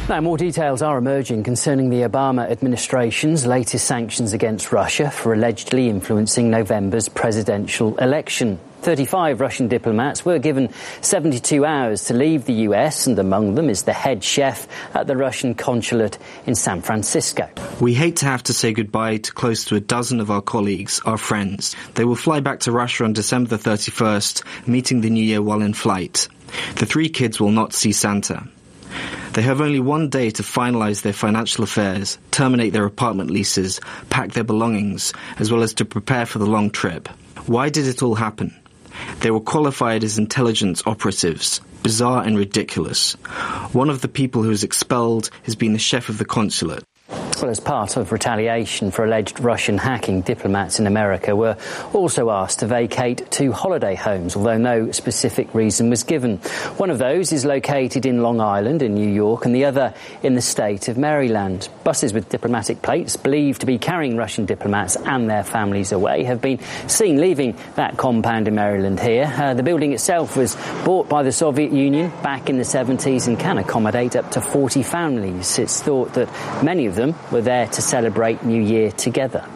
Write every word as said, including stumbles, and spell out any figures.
Now, more details are emerging concerning the Obama administration's latest sanctions against Russia for allegedly influencing November's presidential election. thirty-five Russian diplomats were given seventy-two hours to leave the U S, and among them is the head chef at the Russian consulate in San Francisco. We hate to have to say goodbye to close to a dozen of our colleagues, our friends. They will fly back to Russia on December the thirty-first, meeting the New Year while in flight. The three kids will not see Santa. They have only one day to finalise their financial affairs, terminate their apartment leases, pack their belongings, as well as to prepare for the long trip. Why did it all happen? They were qualified as intelligence operatives. Bizarre and ridiculous. One of the people who was expelled has been the chef of the consulate. Well, as part of retaliation for alleged Russian hacking, diplomats in America were also asked to vacate two holiday homes, although no specific reason was given. One of those is located in Long Island in New York and the other in the state of Maryland. Buses with diplomatic plates believed to be carrying Russian diplomats and their families away have been seen leaving that compound in Maryland here. Uh, the building itself was bought by the Soviet Union back in the seventies and can accommodate up to forty families. It's thought that many of them were there to celebrate New Year together.